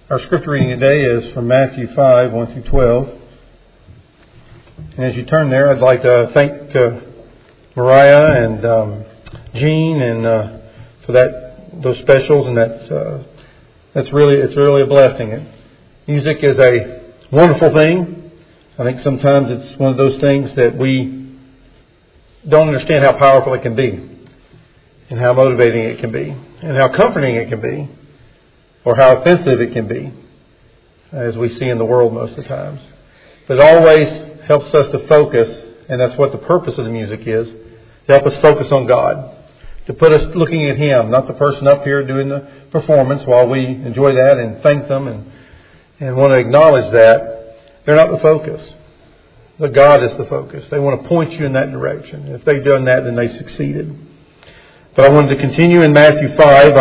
Our scripture reading today is from Matthew 5, 1 through 12. And as you turn there, I'd like to thank Mariah and Jean and for those specials, and it's really a blessing. Music is a wonderful thing. I think sometimes it's one of those things that we don't understand how powerful it can be, and how motivating it can be, and how comforting it can be, or how offensive it can be, as we see in the world most of the times. But it always helps us to focus, and that's what the purpose of the music is, to help us focus on God, to put us looking at Him, not the person up here doing the performance. While we enjoy that and thank them and want to acknowledge that, they're not the focus. But God is the focus. They want to point you in that direction. If they've done that, then they've succeeded. But I wanted to continue in Matthew 5.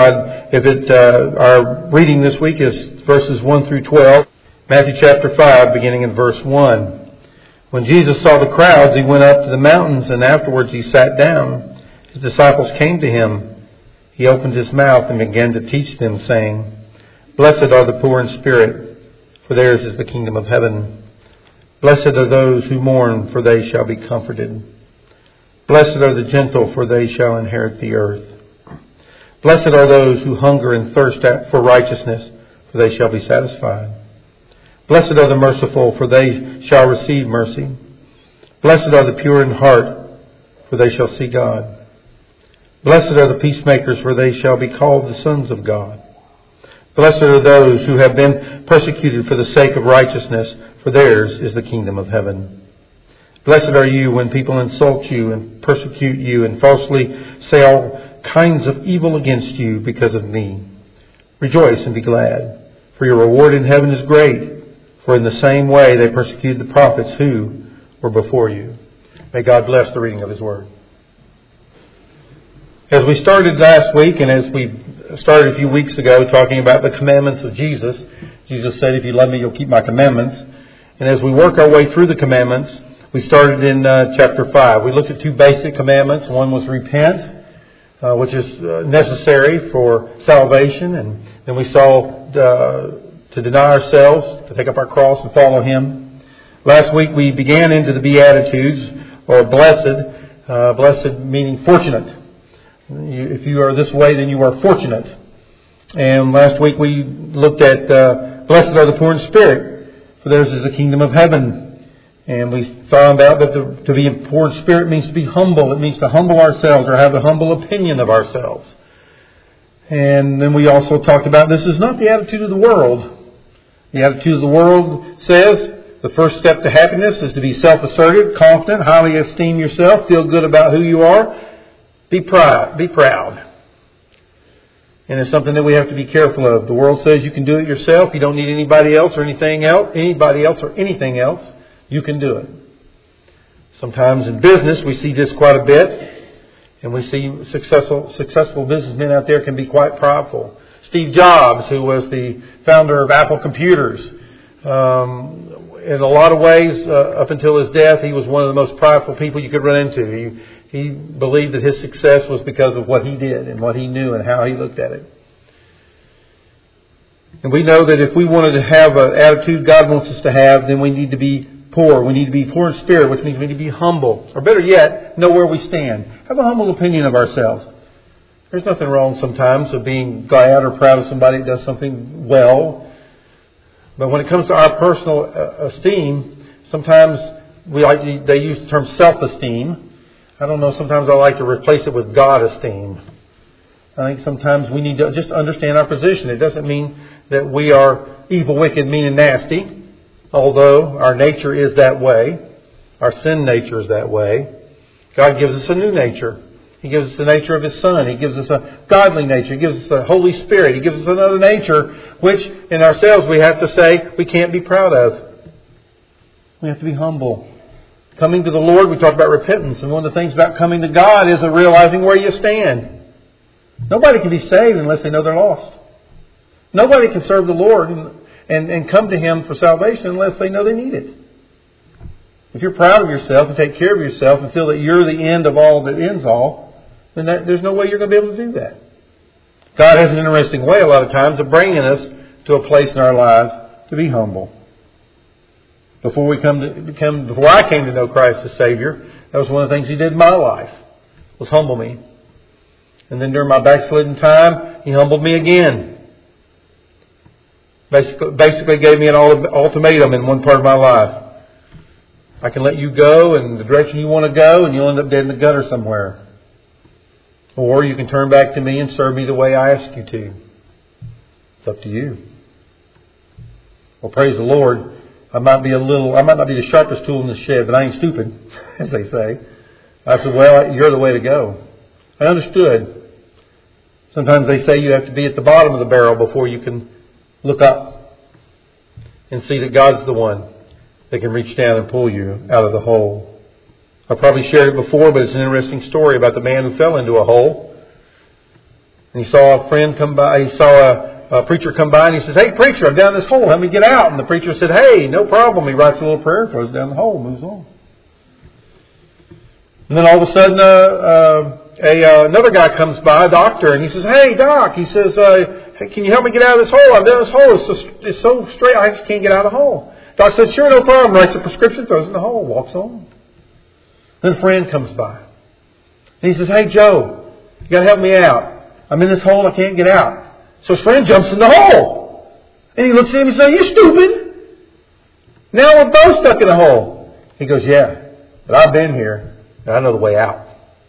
Our reading this week is verses 1 through 12. Matthew chapter 5, beginning in verse 1. When Jesus saw the crowds, He went up to the mountains, and afterwards He sat down. His disciples came to Him. He opened His mouth and began to teach them, saying, Blessed are the poor in spirit, for theirs is the kingdom of heaven. Blessed are those who mourn, for they shall be comforted. Blessed are the gentle, for they shall inherit the earth. Blessed are those who hunger and thirst for righteousness, for they shall be satisfied. Blessed are the merciful, for they shall receive mercy. Blessed are the pure in heart, for they shall see God. Blessed are the peacemakers, for they shall be called the sons of God. Blessed are those who have been persecuted for the sake of righteousness, for theirs is the kingdom of heaven. Blessed are you when people insult you and persecute you and falsely say all kinds of evil against you because of me. Rejoice and be glad, for your reward in heaven is great. For in the same way they persecuted the prophets who were before you. May God bless the reading of His Word. As we started last week, and as we started a few weeks ago talking about the commandments of Jesus, Jesus said, if you love me, you'll keep my commandments. And as we work our way through the commandments, we started in chapter 5. We looked at two basic commandments. One was repent, which is necessary for salvation. And then we saw to deny ourselves, to take up our cross and follow Him. Last week we began into the Beatitudes, or blessed. Blessed meaning fortunate. If you are this way, then you are fortunate. And last week we looked at blessed are the poor in spirit, for theirs is the kingdom of heaven. And we found out that to be poor in spirit means to be humble. It means to humble ourselves or have a humble opinion of ourselves. And then we also talked about this is not the attitude of the world. The attitude of the world says the first step to happiness is to be self-assertive, confident, highly esteem yourself, feel good about who you are, be proud. And it's something that we have to be careful of. The world says you can do it yourself. You don't need anybody else or anything else. You can do it. Sometimes in business we see this quite a bit, and we see successful businessmen out there can be quite prideful. Steve Jobs, who was the founder of Apple Computers, in a lot of ways, up until his death, he was one of the most prideful people you could run into. He believed that his success was because of what he did and what he knew and how he looked at it. And we know that if we wanted to have an attitude God wants us to have, then we need to be poor. We need to be poor in spirit, which means we need to be humble. Or better yet, know where we stand. Have a humble opinion of ourselves. There's nothing wrong sometimes of being glad or proud of somebody that does something well. But when it comes to our personal esteem, sometimes they use the term self-esteem. I don't know, sometimes I like to replace it with God-esteem. I think sometimes we need to just understand our position. It doesn't mean that we are evil, wicked, mean, and nasty. Although our nature is that way. Our sin nature is that way. God gives us a new nature. He gives us the nature of His Son. He gives us a godly nature. He gives us the Holy Spirit. He gives us another nature, which in ourselves we have to say we can't be proud of. We have to be humble. Coming to the Lord, we talked about repentance. And one of the things about coming to God is realizing where you stand. Nobody can be saved unless they know they're lost. Nobody can serve the Lord and come to Him for salvation unless they know they need it. If you're proud of yourself and take care of yourself and feel that you're the end of all that ends all, then there's no way you're going to be able to do that. God has an interesting way a lot of times of bringing us to a place in our lives to be humble. Before I came to know Christ as Savior, that was one of the things He did in my life, was humble me. And then during my backslidden time, He humbled me again. Basically gave me an ultimatum in one part of my life. I can let you go in the direction you want to go, and you'll end up dead in the gutter somewhere. Or you can turn back to me and serve me the way I ask you to. It's up to you. Well, praise the Lord. I might not be the sharpest tool in the shed, but I ain't stupid, as they say. I said, well, you're the way to go. I understood. Sometimes they say you have to be at the bottom of the barrel before you can look up and see that God's the one that can reach down and pull you out of the hole. I probably shared it before, but it's an interesting story about the man who fell into a hole. And he saw a friend come by. He saw a preacher come by, and he says, "Hey, preacher, I'm down this hole. Help me get out." And the preacher said, "Hey, no problem." He writes a little prayer, throws down the hole, moves on. And then all of a sudden, another guy comes by, a doctor, and he says, "Hey, doc," he says, "Hey, can you help me get out of this hole? I'm down this hole. It's so straight, I just can't get out of the hole." Doc said, "Sure, no problem." Writes a prescription, throws it in the hole, walks on. Then a friend comes by. And he says, "Hey, Joe, you got to help me out. I'm in this hole, I can't get out." So his friend jumps in the hole. And he looks at him and says, "You stupid. Now we're both stuck in the hole." He goes, "Yeah, but I've been here, and I know the way out."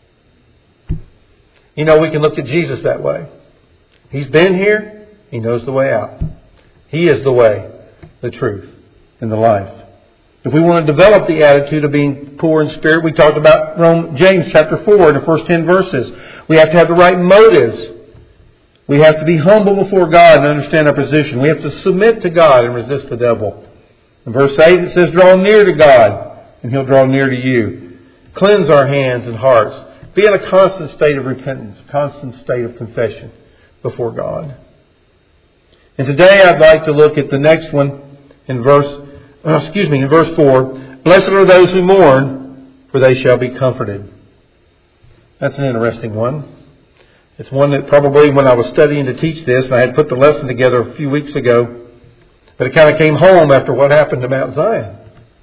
You know, we can look at Jesus that way. He's been here. He knows the way out. He is the way, the truth, and the life. If we want to develop the attitude of being poor in spirit, we talked about James chapter 4 in the first 10 verses. We have to have the right motives. We have to be humble before God and understand our position. We have to submit to God and resist the devil. In verse 8 it says, "Draw near to God, and He'll draw near to you." Cleanse our hands and hearts. Be in a constant state of repentance, constant state of confession before God. And today I'd like to look at the next one in verse 4. "Blessed are those who mourn, for they shall be comforted." That's an interesting one. It's one that probably when I was studying to teach this, and I had put the lesson together a few weeks ago, but it kind of came home after what happened to Mount Zion.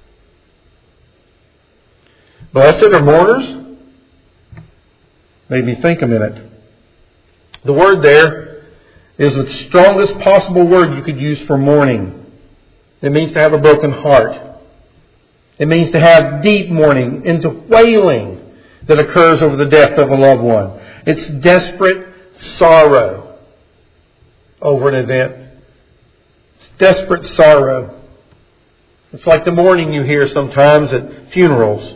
Blessed are mourners? Made me think a minute. The word there is the strongest possible word you could use for mourning. It means to have a broken heart. It means to have deep mourning into wailing that occurs over the death of a loved one. It's desperate sorrow over an event. It's desperate sorrow. It's like the mourning you hear sometimes at funerals.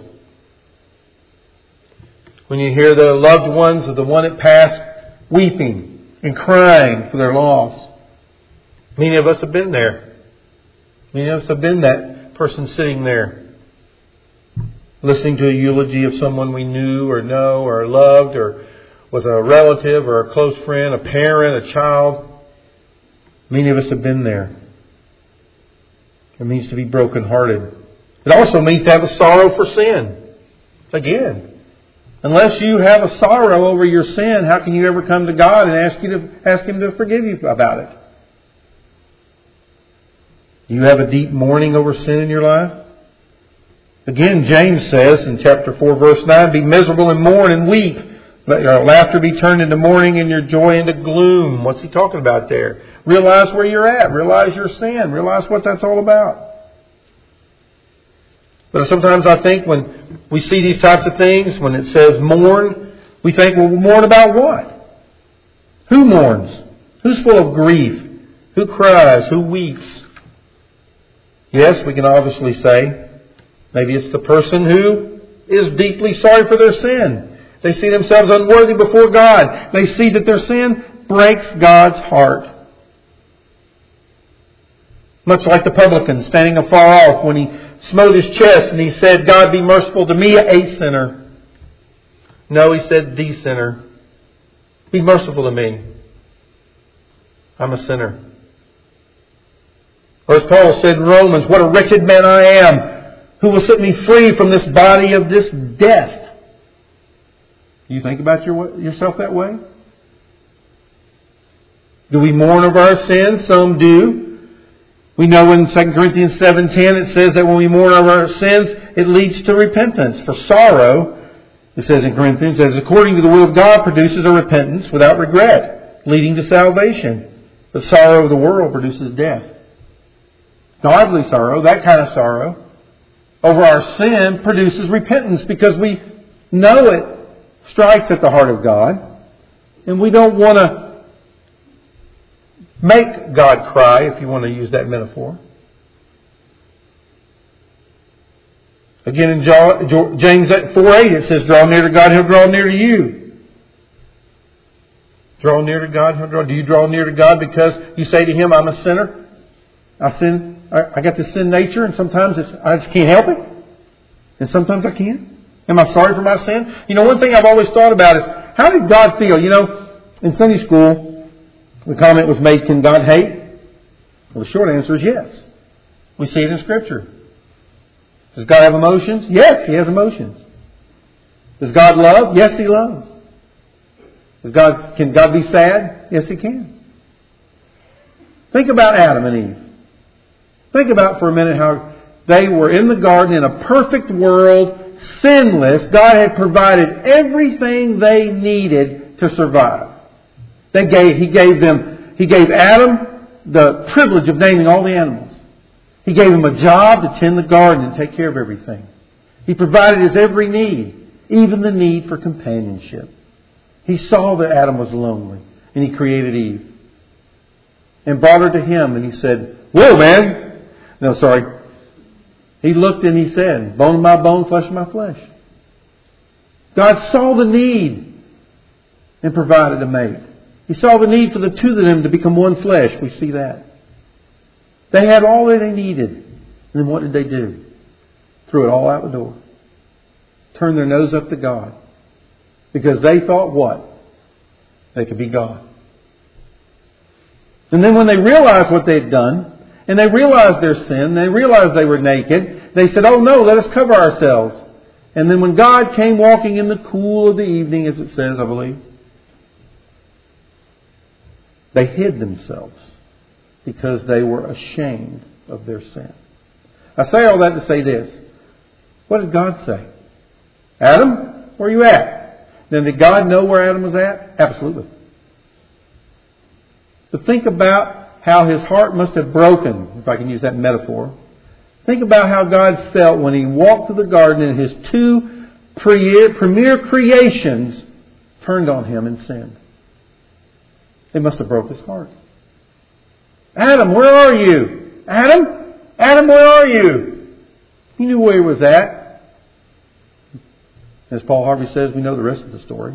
When you hear the loved ones of the one that passed weeping and crying for their loss. Many of us have been there. Many of us have been that person sitting there, listening to a eulogy of someone we knew or know or loved or was a relative or a close friend, a parent, a child. Many of us have been there. It means to be brokenhearted. It also means to have a sorrow for sin. Again, unless you have a sorrow over your sin, how can you ever come to God and ask Him to forgive you about it? You have a deep mourning over sin in your life? Again, James says in chapter 4, verse 9, "Be miserable and mourn and weep. Let your laughter be turned into mourning and your joy into gloom." What's he talking about there? Realize where you're at. Realize your sin. Realize what that's all about. But sometimes I think when we see these types of things, when it says mourn, we think, well, mourn about what? Who mourns? Who's full of grief? Who cries? Who weeps? Yes, we can obviously say, maybe it's the person who is deeply sorry for their sin. They see themselves unworthy before God. They see that their sin breaks God's heart. Much like the publican standing afar off when he smote his chest and he said, "God, be merciful to me, a sinner." No, he said, "The sinner. Be merciful to me. I'm a sinner." Or as Paul said in Romans, "What a wretched man I am. Who will set me free from this body of this death?" You think about yourself that way? Do we mourn over our sins? Some do. We know in 2 Corinthians 7:10 it says that when we mourn over our sins, it leads to repentance. For sorrow, it says in Corinthians, as according to the will of God, produces a repentance without regret, leading to salvation. But sorrow of the world produces death. Godly sorrow, that kind of sorrow, over our sin produces repentance because we know it strikes at the heart of God. And we don't want to make God cry, if you want to use that metaphor. Again, in James 4:8 it says, draw near to God, He'll draw near to you. Draw near to God, He'll draw. Do you draw near to God because you say to Him, I'm a sinner? I sin. I got this sin nature, and sometimes I just can't help it. And sometimes I can. Am I sorry for my sin? You know, one thing I've always thought about is, how did God feel? You know, in Sunday school, the comment was made, can God hate? Well, the short answer is yes. We see it in Scripture. Does God have emotions? Yes, He has emotions. Does God love? Yes, He loves. Can God be sad? Yes, He can. Think about Adam and Eve. Think about for a minute how they were in the garden in a perfect world, sinless. God had provided everything they needed to survive. He gave Adam the privilege of naming all the animals. He gave him a job to tend the garden and take care of everything. He provided his every need, even the need for companionship. He saw that Adam was lonely, and He created Eve and brought her to Him, and He said, whoa, man! No, sorry. He looked and He said, bone of my bone, flesh of my flesh. God saw the need and provided a mate. He saw the need for the two of them to become one flesh. We see that. They had all that they needed. And then what did they do? Threw it all out the door. Turned their nose up to God. Because they thought what? They could be God. And then when they realized what they had done, and they realized their sin, they realized they were naked, they said, oh no, let us cover ourselves. And then when God came walking in the cool of the evening, as it says, I believe, they hid themselves because they were ashamed of their sin. I say all that to say this. What did God say? Adam, where are you at? Then did God know where Adam was at? Absolutely. But think about how his heart must have broken, if I can use that metaphor. Think about how God felt when He walked through the garden and His two premier creations turned on Him and sinned. It must have broke His heart. Adam, where are you? Adam? Adam, where are you? He knew where He was at. As Paul Harvey says, we know the rest of the story.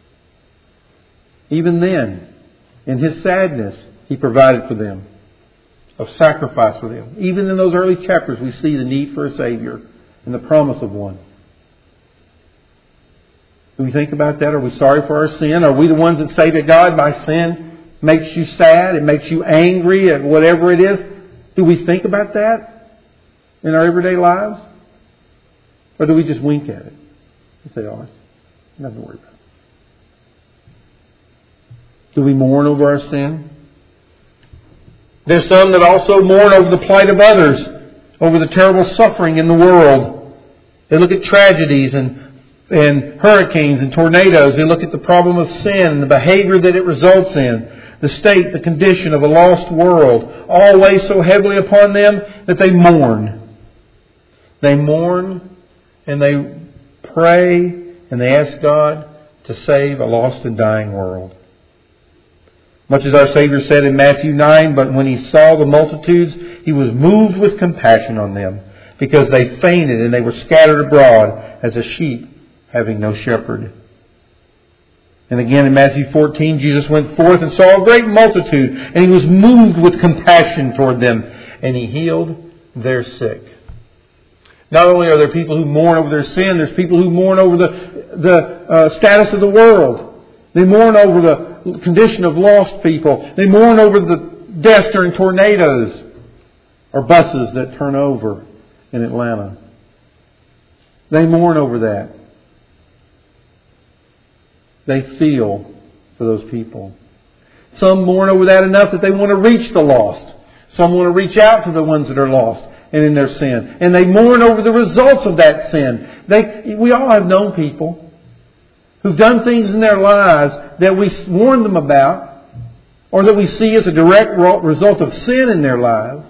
Even then, in His sadness, He provided for them, of sacrifice for them. Even in those early chapters, we see the need for a Savior and the promise of one. Do we think about that? Are we sorry for our sin? Are we the ones that say to God, my sin makes you sad, it makes you angry at whatever it is? Do we think about that in our everyday lives? Or do we just wink at it and say, oh, nothing to worry about? Do we mourn over our sin? There's some that also mourn over the plight of others, over the terrible suffering in the world. They look at tragedies and hurricanes and tornadoes. They look at the problem of sin and the behavior that it results in. The state, the condition of a lost world, all weigh so heavily upon them that they mourn. They mourn and they pray and they ask God to save a lost and dying world. Much as our Savior said in Matthew 9, but when He saw the multitudes, He was moved with compassion on them, because they fainted and they were scattered abroad as a sheep having no shepherd. And again in Matthew 14, Jesus went forth and saw a great multitude, and He was moved with compassion toward them, and He healed their sick. Not only are there people who mourn over their sin, there's people who mourn over the status of the world. They mourn over the condition of lost people. They mourn over the deaths during tornadoes or buses that turn over in Atlanta. They mourn over that. They feel for those people. Some mourn over that enough that they want to reach the lost. Some want to reach out to the ones that are lost and in their sin. And they mourn over the results of that sin. We all have known people who've done things in their lives that we warn them about, or that we see as a direct result of sin in their lives.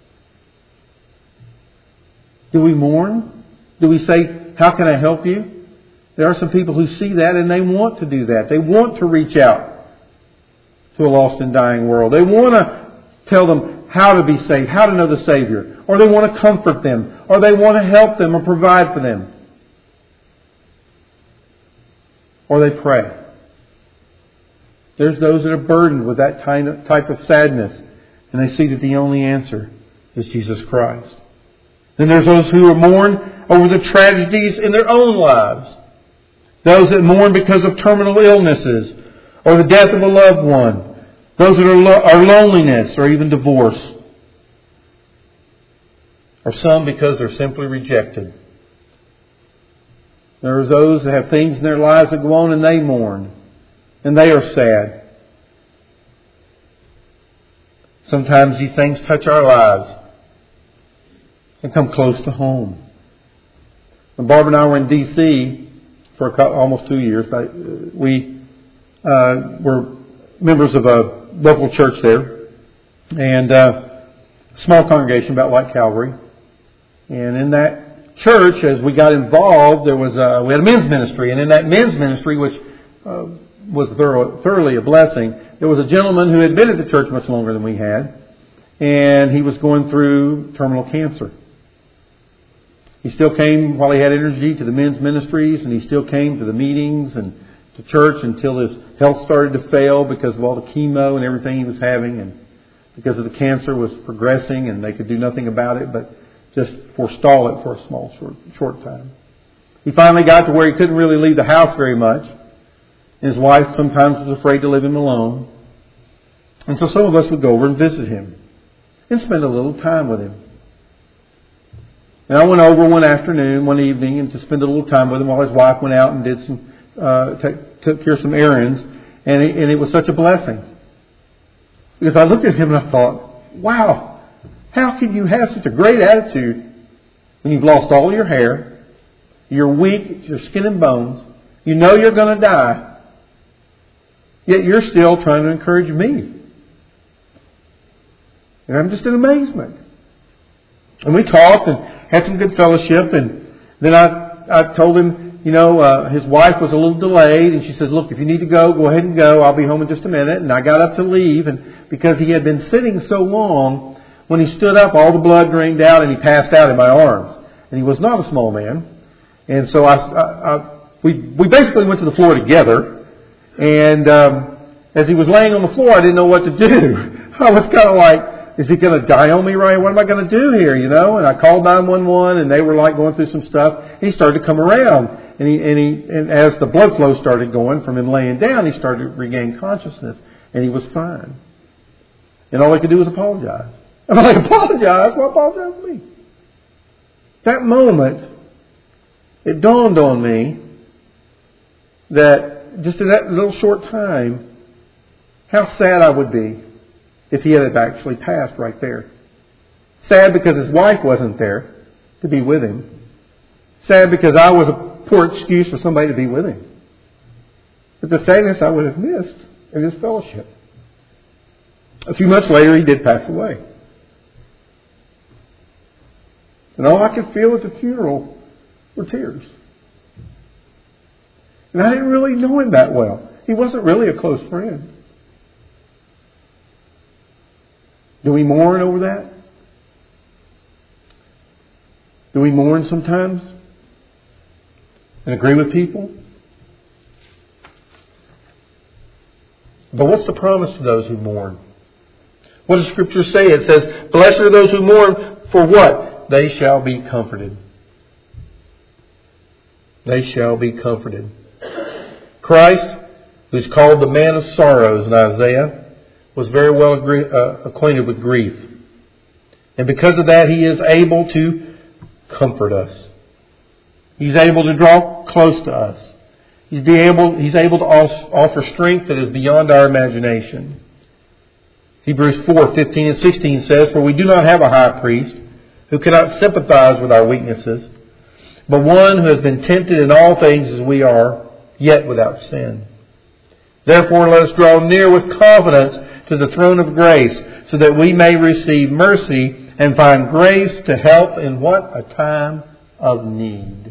Do we mourn? Do we say, how can I help you? There are some people who see that and they want to do that. They want to reach out to a lost and dying world. They want to tell them how to be saved, how to know the Savior. Or they want to comfort them. Or they want to help them or provide for them. Or they pray. There's those that are burdened with that type of sadness. And they see that the only answer is Jesus Christ. Then there's those who are mourn over the tragedies in their own lives. Those that mourn because of terminal illnesses or the death of a loved one. Those that are loneliness or even divorce. Or some because they're simply rejected. There are those that have things in their lives that go on and they mourn. And they are sad. Sometimes these things touch our lives and come close to home. When Barbara and I were in D.C. for almost 2 years, we were members of a local church there, and a small congregation about like Calvary. And in that church, as we got involved, we had a men's ministry, and in that men's ministry, which was thoroughly a blessing, there was a gentleman who had been at the church much longer than we had, and he was going through terminal cancer. He still came while he had energy to the men's ministries, and he still came to the meetings and to church until his health started to fail because of all the chemo and everything he was having, and because of the cancer was progressing, and they could do nothing about it but just forestall it for a small, short time. He finally got to where he couldn't really leave the house very much. His wife sometimes was afraid to leave him alone. And so some of us would go over and visit him and spend a little time with him. And I went over one evening, and to spend a little time with him while his wife went out and did took care of some errands. And it was such a blessing. Because I looked at him and I thought, wow, how can you have such a great attitude when you've lost all your hair, you're weak, you're skin and bones, you know you're going to die, yet you're still trying to encourage me. And I'm just in amazement. And we talked and had some good fellowship, and then I told him, his wife was a little delayed, and she says, look, if you need to go ahead and go. I'll be home in just a minute. And I got up to leave, and because he had been sitting so long, when he stood up, all the blood drained out, and he passed out in my arms. And he was not a small man. And so we basically went to the floor together, and as he was laying on the floor, I didn't know what to do. I was kind of like, is he going to die on me, right? What am I going to do here, And I called 911, and they were like going through some stuff. And he started to come around, and as the blood flow started going from him laying down, he started to regain consciousness, and he was fine. And all I could do was apologize. I'm like, apologize? Well, apologize to me. That moment, it dawned on me that just in that little short time, how sad I would be if he had actually passed right there. Sad because his wife wasn't there to be with him. Sad because I was a poor excuse for somebody to be with him. But the sadness I would have missed in his fellowship. A few months later, he did pass away. And all I could feel at the funeral were tears. And I didn't really know him that well. He wasn't really a close friend. Do we mourn over that? Do we mourn sometimes and agree with people? But what's the promise to those who mourn? What does Scripture say? It says, blessed are those who mourn, for what? They shall be comforted. They shall be comforted. Christ, who's called the man of sorrows in Isaiah, was very well acquainted with grief. And because of that, He is able to comfort us. He's able to draw close to us. He's able to offer strength that is beyond our imagination. Hebrews 4:15 and 16 says, "For we do not have a high priest who cannot sympathize with our weaknesses, but one who has been tempted in all things as we are, yet without sin. Therefore let us draw near with confidence to the throne of grace, so that we may receive mercy and find grace to help in what? A time of need."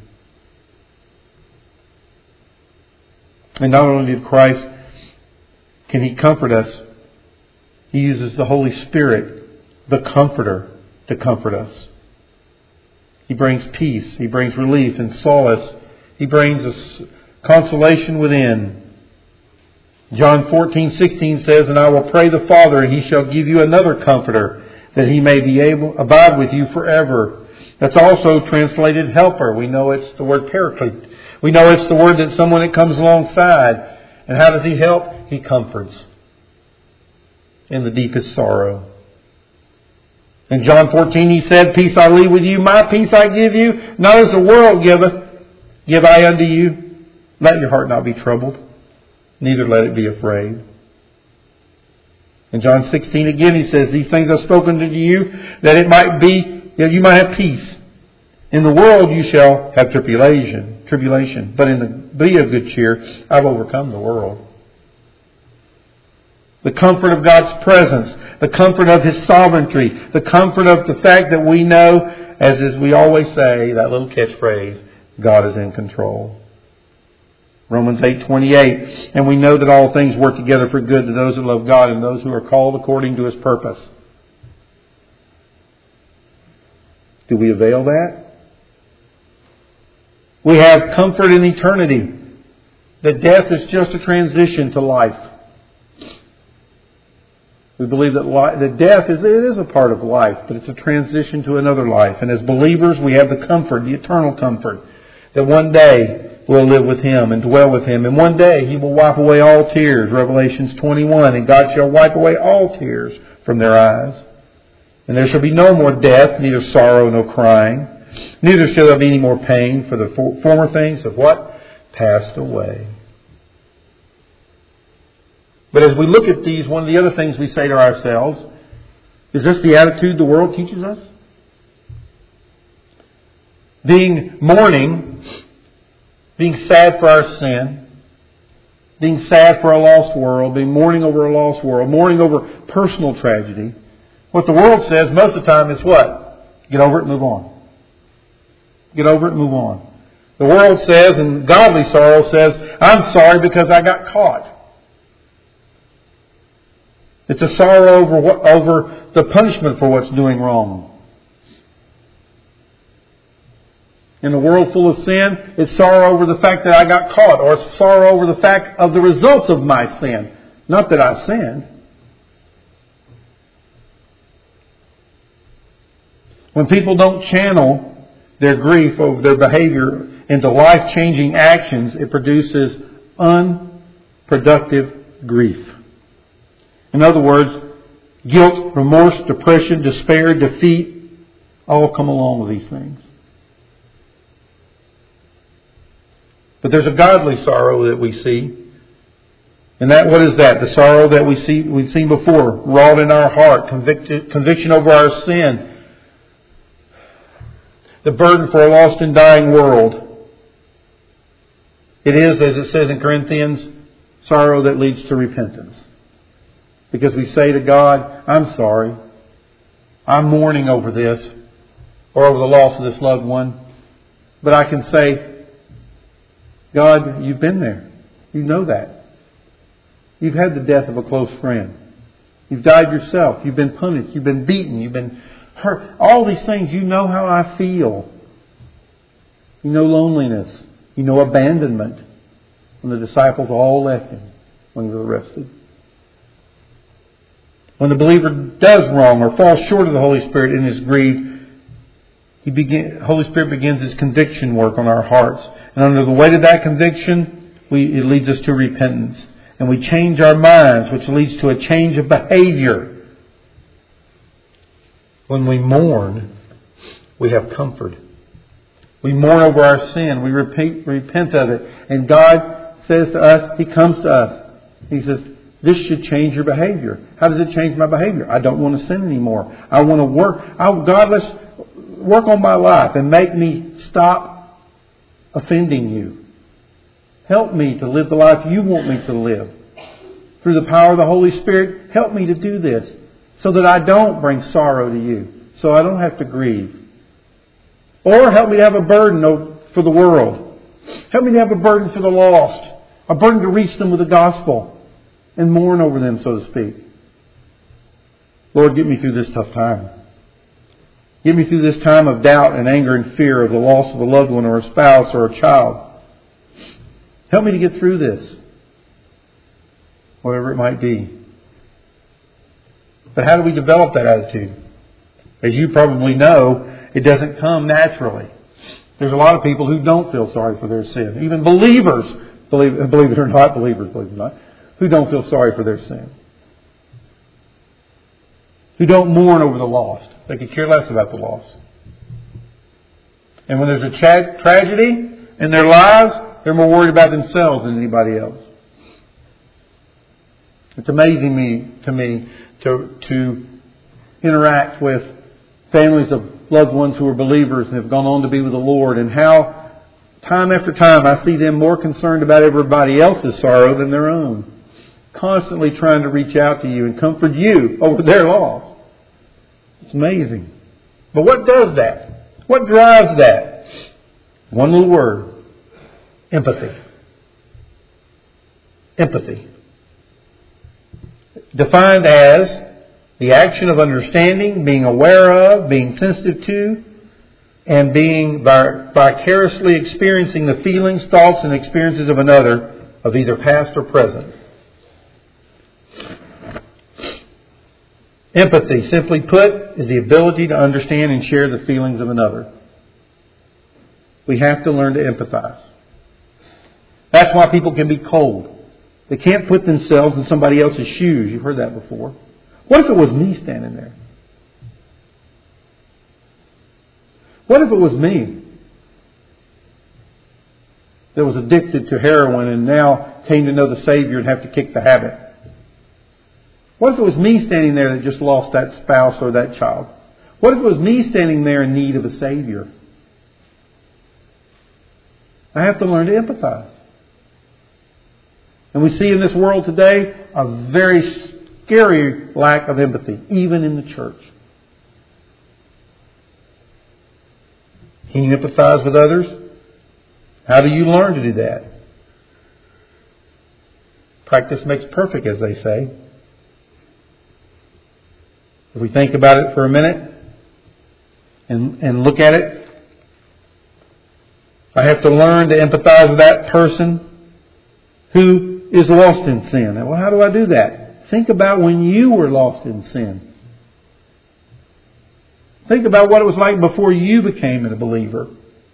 And not only did Christ, can He comfort us, He uses the Holy Spirit, the Comforter, to comfort us. He brings peace. He brings relief and solace. He brings us consolation within. John 14:16 says, "And I will pray the Father, and He shall give you another Comforter, that He may be able to abide with you forever." That's also translated helper. We know it's the word paraclete. We know it's the word that someone that comes alongside. And how does He help? He comforts in the deepest sorrow. In John 14 He said, "Peace I leave with you, my peace I give you. Not as the world giveth, give I unto you. Let your heart not be troubled, neither let it be afraid." In John 16 again He says, "These things I've spoken to you, that it might be, that you might have peace. In the world you shall have tribulation. But be of good cheer. I've overcome the world." The comfort of God's presence, the comfort of His sovereignty, the comfort of the fact that we know, as we always say, that little catchphrase, God is in control. Romans 8:28, "And we know that all things work together for good to those that love God and those who are called according to His purpose." Do we avail that? We have comfort in eternity. That death is just a transition to life. We believe that death is a part of life, but it's a transition to another life. And as believers, we have the comfort, the eternal comfort, that one day we'll live with Him and dwell with Him. And one day He will wipe away all tears, Revelations 21, "And God shall wipe away all tears from their eyes. And there shall be no more death, neither sorrow nor crying. Neither shall there be any more pain, for the former things have" what? Passed away. But as we look at these, one of the other things we say to ourselves, is this the attitude the world teaches us? Mourning, being sad for our sin, being sad for a lost world, being mourning over a lost world, mourning over personal tragedy. What the world says most of the time is what? Get over it and move on. Get over it and move on. The world says, and godly sorrow says, "I'm sorry because I got caught." It's a sorrow over the punishment for what's doing wrong. In a world full of sin, it's sorrow over the fact that I got caught, or it's sorrow over the fact of the results of my sin. Not that I sinned. When people don't channel their grief over their behavior into life-changing actions, it produces unproductive grief. In other words, guilt, remorse, depression, despair, defeat, all come along with these things. But there's a godly sorrow that we see. And what is that? The sorrow that we've seen before, wrought in our heart, conviction over our sin, the burden for a lost and dying world. It is, as it says in Corinthians, sorrow that leads to repentance. Because we say to God, "I'm sorry. I'm mourning over this," or over the loss of this loved one. But I can say, "God, you've been there. You know that. You've had the death of a close friend. You've died yourself. You've been punished. You've been beaten. You've been hurt. All these things, you know how I feel. You know loneliness. You know abandonment." When the disciples all left Him when He was arrested. When the believer does wrong or falls short of the Holy Spirit in his grief, Holy Spirit begins His conviction work on our hearts. And under the weight of that conviction, it leads us to repentance. And we change our minds, which leads to a change of behavior. When we mourn, we have comfort. We mourn over our sin. We repent of it. And God says to us, He comes to us. He says, This should change your behavior. How does it change my behavior? I don't want to sin anymore. I want to work. God, let's work on my life and make me stop offending you. Help me to live the life you want me to live. Through the power of the Holy Spirit, help me to do this so that I don't bring sorrow to you, so I don't have to grieve. Or help me to have a burden for the world. Help me to have a burden for the lost. A burden to reach them with the gospel and mourn over them, so to speak. Lord, get me through this tough time. Get me through this time of doubt and anger and fear of the loss of a loved one or a spouse or a child. Help me to get through this. Whatever it might be. But how do we develop that attitude? As you probably know, it doesn't come naturally. There's a lot of people who don't feel sorry for their sin. Even believers, believe it or not, who don't feel sorry for their sin. Who don't mourn over the lost. They could care less about the lost. And when there's a tragedy in their lives, they're more worried about themselves than anybody else. It's amazing to me to interact with families of loved ones who are believers and have gone on to be with the Lord, and how time after time I see them more concerned about everybody else's sorrow than their own. Constantly trying to reach out to you and comfort you over their loss. It's amazing. But what does that? What drives that? One little word. Empathy. Empathy. Defined as the action of understanding, being aware of, being sensitive to, and being vicariously experiencing the feelings, thoughts, and experiences of another, of either past or present. Empathy, simply put, is the ability to understand and share the feelings of another. We have to learn to empathize. That's why people can be cold. They can't put themselves in somebody else's shoes. You've heard that before. What if it was me standing there? What if it was me that was addicted to heroin and now came to know the Savior and have to kick the habit? What if it was me standing there that just lost that spouse or that child? What if it was me standing there in need of a Savior? I have to learn to empathize. And we see in this world today a very scary lack of empathy, even in the church. Can you empathize with others? How do you learn to do that? Practice makes perfect, as they say. If we think about it for a minute and look at it, I have to learn to empathize with that person who is lost in sin. Well, how do I do that? Think about when you were lost in sin. Think about what it was like before you became a believer.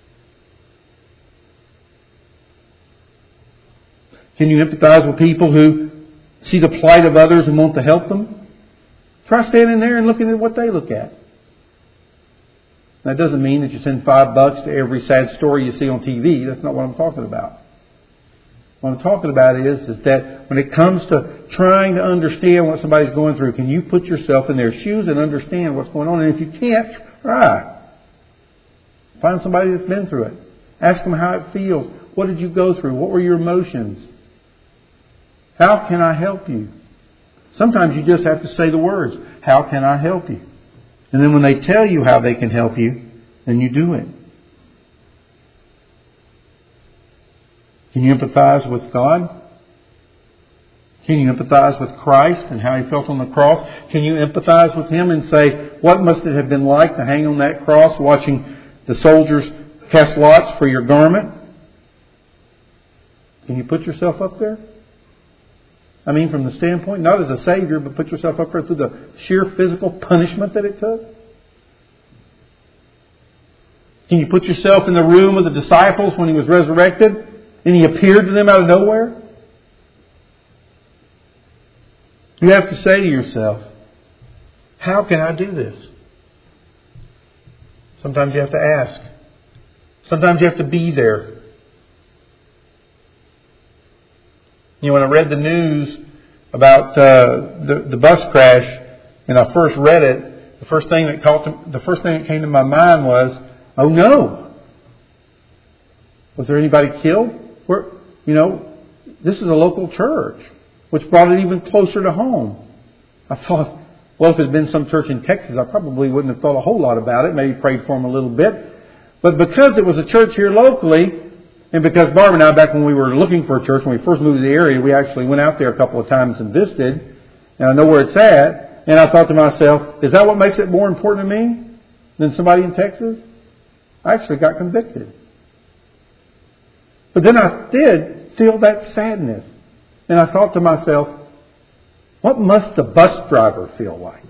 Can you empathize with people who see the plight of others and want to help them? Try standing there and looking at what they look at. That doesn't mean that you send $5 to every sad story you see on TV. That's not what I'm talking about. What I'm talking about is that when it comes to trying to understand what somebody's going through, can you put yourself in their shoes and understand what's going on? And if you can't, try. Find somebody that's been through it. Ask them how it feels. What did you go through? What were your emotions? How can I help you? Sometimes you just have to say the words, how can I help you? And then when they tell you how they can help you, then you do it. Can you empathize with God? Can you empathize with Christ and how He felt on the cross? Can you empathize with Him and say, what must it have been like to hang on that cross watching the soldiers cast lots for your garment? Can you put yourself up there? I mean, from the standpoint, not as a Savior, but put yourself up there through the sheer physical punishment that it took? Can you put yourself in the room of the disciples when He was resurrected and He appeared to them out of nowhere? You have to say to yourself, how can I do this? Sometimes you have to ask. Sometimes you have to be there. You know, when I read the news about the bus crash, and I first read it, the first thing that came to my mind was, oh no! Was there anybody killed? This is a local church, which brought it even closer to home. I thought, well, if it had been some church in Texas, I probably wouldn't have thought a whole lot about it. Maybe prayed for them a little bit. But because it was a church here locally, and because Barb and I, back when we were looking for a church, when we first moved to the area, we actually went out there a couple of times and visited, and I know where it's at. And I thought to myself, is that what makes it more important to me than somebody in Texas? I actually got convicted. But then I did feel that sadness. And I thought to myself, what must the bus driver feel like?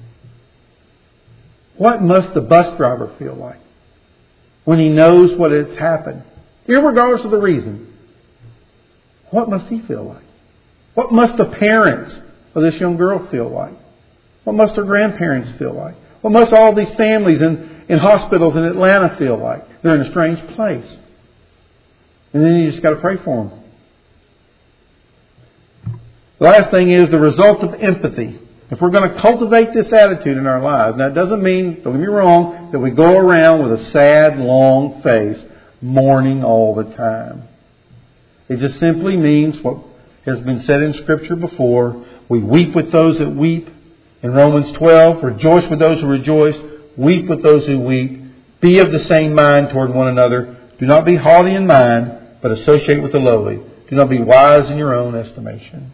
What must the bus driver feel like when he knows what has happened? Irregardless of the reason. What must he feel like? What must the parents of this young girl feel like? What must her grandparents feel like? What must all these families in hospitals in Atlanta feel like? They're in a strange place. And then you just got to pray for them. The last thing is the result of empathy. If we're going to cultivate this attitude in our lives, now it doesn't mean, don't get me wrong, that we go around with a sad, long face, mourning all the time. It just simply means what has been said in Scripture before. We weep with those that weep. In Romans 12, rejoice with those who rejoice, weep with those who weep. Be of the same mind toward one another. Do not be haughty in mind, but associate with the lowly. Do not be wise in your own estimation.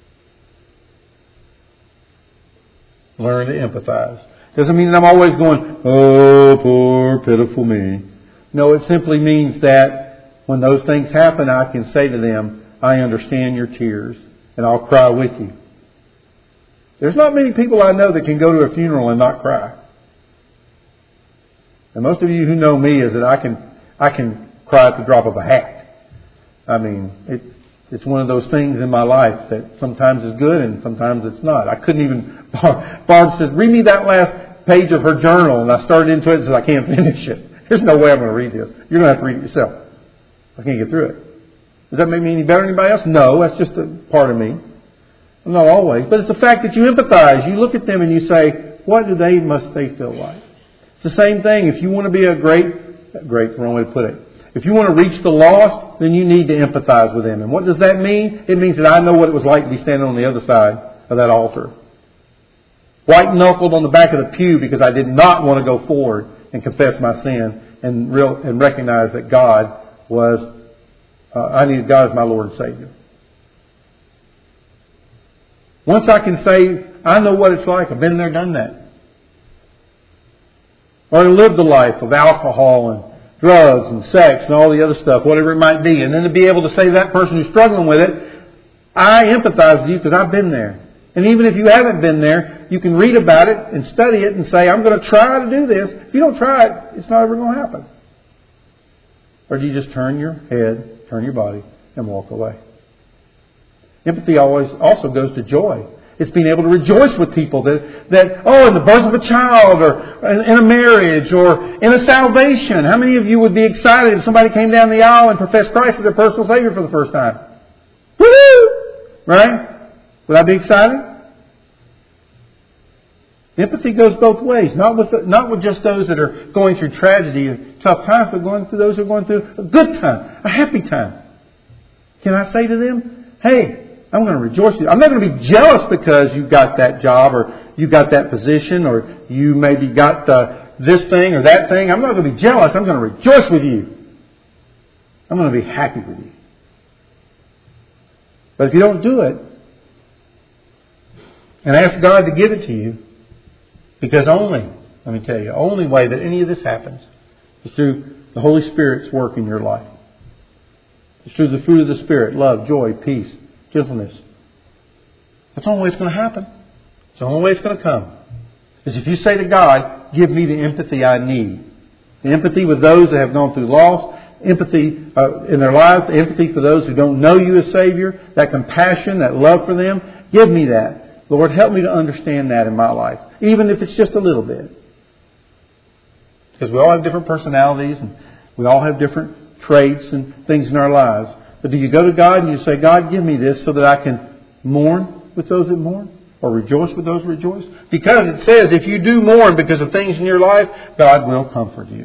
Learn to empathize. Doesn't mean that I'm always going, oh, poor, pitiful me. No, it simply means that when those things happen, I can say to them, I understand your tears, and I'll cry with you. There's not many people I know that can go to a funeral and not cry. And most of you who know me is that I can cry at the drop of a hat. I mean, it's one of those things in my life that sometimes is good and sometimes it's not. I couldn't even... Barb said, read me that last page of her journal. And I started into it and said, I can't finish it. There's no way I'm going to read this. You're going to have to read it yourself. I can't get through it. Does that make me any better than anybody else? No, that's just a part of me. Not always. But it's the fact that you empathize. You look at them and you say, what must they feel like? It's the same thing. If you want to be a great, wrong way to put it. If you want to reach the lost, then you need to empathize with them. And what does that mean? It means that I know what it was like to be standing on the other side of that altar. White-knuckled on the back of the pew because I did not want to go forward and confess my sin and recognize that I needed God as my Lord and Savior. Once I can say, I know what it's like. I've been there, done that. Or lived the life of alcohol and drugs and sex and all the other stuff, whatever it might be. And then to be able to say to that person who's struggling with it, I empathize with you because I've been there. And even if you haven't been there, you can read about it and study it and say, I'm going to try to do this. If you don't try it, it's not ever going to happen. Or do you just turn your head, turn your body, and walk away? Empathy always also goes to joy. It's being able to rejoice with people that in the birth of a child or in a marriage or in a salvation. How many of you would be excited if somebody came down the aisle and professed Christ as their personal Savior for the first time? Woo! Right? Would I be excited? Empathy goes both ways. Not with just those that are going through tragedy and tough times, but going through those who are going through a good time, a happy time. Can I say to them, hey, I'm going to rejoice with you. I'm not going to be jealous because you got that job or you got that position or you maybe got this thing or that thing. I'm not going to be jealous. I'm going to rejoice with you. I'm going to be happy with you. But if you don't do it and ask God to give it to you, because let me tell you, the only way that any of this happens is through the Holy Spirit's work in your life. It's through the fruit of the Spirit, love, joy, peace, gentleness. That's the only way it's going to happen. It's the only way it's going to come. Is if you say to God, give me the empathy I need. The empathy with those that have gone through loss, empathy in their lives, the empathy for those who don't know you as Savior, that compassion, that love for them. Give me that. Lord, help me to understand that in my life, even if it's just a little bit. Because we all have different personalities and we all have different traits and things in our lives. But do you go to God and you say, God, give me this so that I can mourn? with those that mourn? Or rejoice with those who rejoice? Because it says if you do mourn because of things in your life, God will comfort you.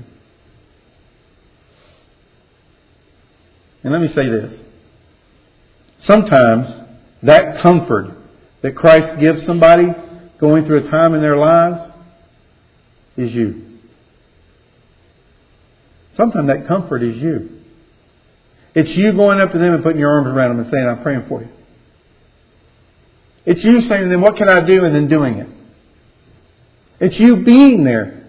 And let me say this. Sometimes that comfort that Christ gives somebody going through a time in their lives is you. Sometimes that comfort is you. It's you going up to them and putting your arms around them and saying, I'm praying for you. It's you saying to them, what can I do? And then doing it. It's you being there.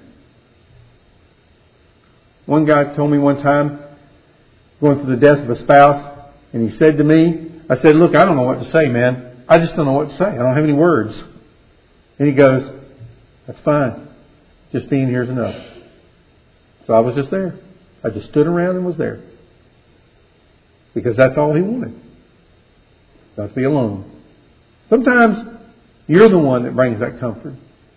One guy told me one time, going through the death of a spouse, and he said to me, I said, look, I don't know what to say, man. I just don't know what to say. I don't have any words. And he goes, that's fine. Just being here is enough. So I was just there. I just stood around and was there. Because that's all he wanted. Not to be alone. Sometimes you're the one that brings that comfort.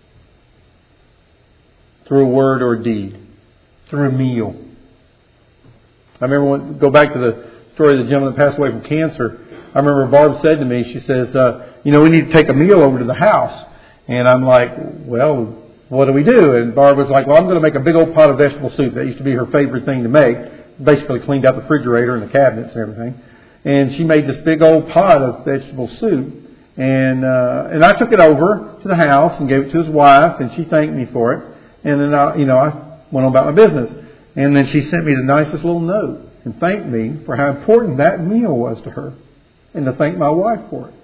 Through a word or a deed. Through a meal. I remember go back to the story of the gentleman that passed away from cancer. I remember Barb said to me, she says, we need to take a meal over to the house. And I'm like, well, what do we do? And Barb was like, well, I'm going to make a big old pot of vegetable soup. That used to be her favorite thing to make. Basically cleaned out the refrigerator and the cabinets and everything. And she made this big old pot of vegetable soup. And I took it over to the house and gave it to his wife, and she thanked me for it. And then I went on about my business. And then she sent me the nicest little note and thanked me for how important that meal was to her, and to thank my wife for it.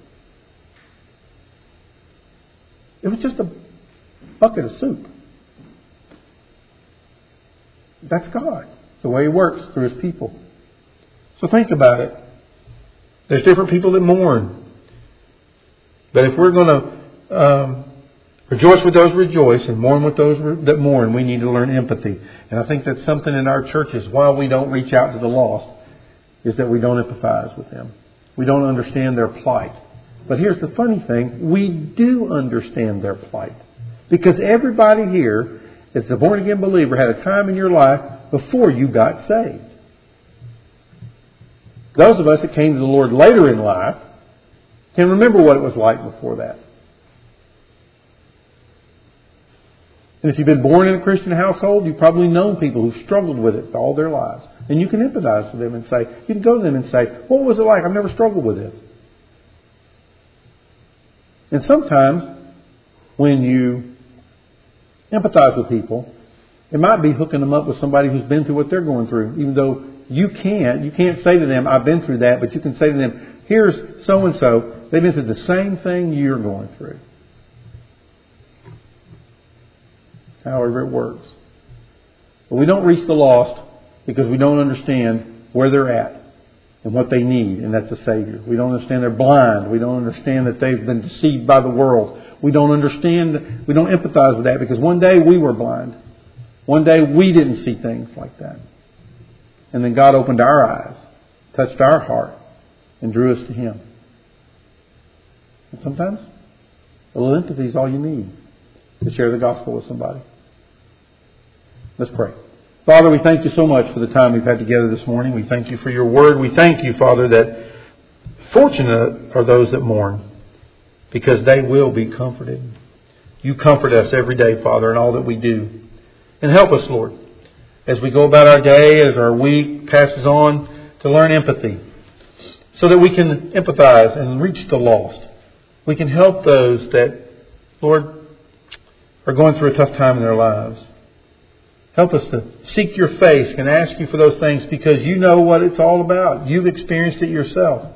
It was just a bucket of soup. That's God. The way He works through His people. So think about it. There's different people that mourn. But if we're going to rejoice with those who rejoice and mourn with those that mourn, we need to learn empathy. And I think that's something in our churches, while we don't reach out to the lost, is that we don't empathize with them. We don't understand their plight. But here's the funny thing. We do understand their plight. Because everybody here, as a born-again believer, had a time in your life before you got saved. Those of us that came to the Lord later in life can remember what it was like before that. And if you've been born in a Christian household, you've probably known people who've struggled with it all their lives. And you can empathize with them and say, you can go to them and say, what was it like? I've never struggled with this. And sometimes when you empathize with people, it might be hooking them up with somebody who's been through what they're going through. Even though you can't say to them, I've been through that, but you can say to them, here's so-and-so, they've been through the same thing you're going through. However it works. But we don't reach the lost because we don't understand where they're at and what they need, and that's a Savior. We don't understand they're blind. We don't understand that they've been deceived by the world. We don't empathize with that because one day we were blind. One day we didn't see things like that. And then God opened our eyes, touched our heart, and drew us to Him. And sometimes a little empathy is all you need to share the gospel with somebody. Let's pray. Father, we thank You so much for the time we've had together this morning. We thank You for Your word. We thank You, Father, that fortunate are those that mourn because they will be comforted. You comfort us every day, Father, in all that we do. And help us, Lord, as we go about our day, as our week passes on, to learn empathy so that we can empathize and reach the lost. We can help those that, Lord, are going through a tough time in their lives. Help us to seek Your face and ask You for those things because You know what it's all about. You've experienced it yourself.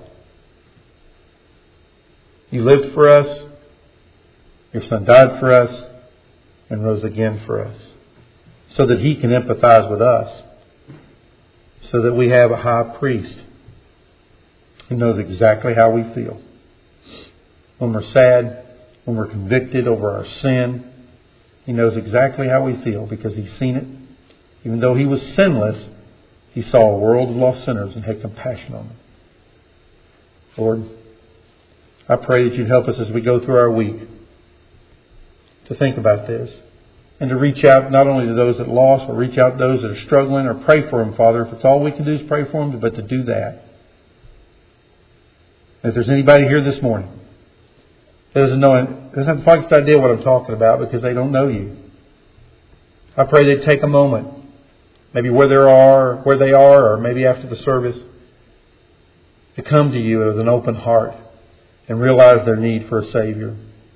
You lived for us. Your Son died for us and rose again for us so that He can empathize with us, so that we have a high priest who knows exactly how we feel. When we're sad, when we're convicted over our sin, He knows exactly how we feel because He's seen it. Even though He was sinless, He saw a world of lost sinners and had compassion on them. Lord, I pray that You'd help us as we go through our week to think about this and to reach out not only to those that lost, but reach out to those that are struggling or pray for them, Father. If it's all we can do is pray for them, but to do that. And if there's anybody here this morning doesn't have the slightest idea what I'm talking about because they don't know you. I pray they'd take a moment, maybe where they are, or maybe after the service, to come to you with an open heart and realize their need for a Savior.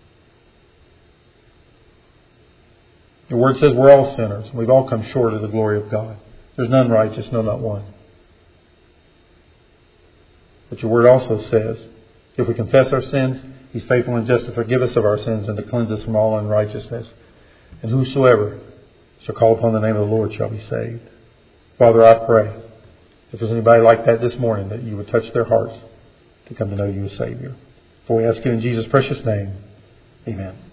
Your Word says we're all sinners. We've all come short of the glory of God. There's none righteous, no, not one. But your Word also says, if we confess our sins, He's faithful and just to forgive us of our sins and to cleanse us from all unrighteousness. And whosoever shall call upon the name of the Lord shall be saved. Father, I pray, if there's anybody like that this morning, that you would touch their hearts to come to know you as Savior. For we ask it in Jesus' precious name. Amen.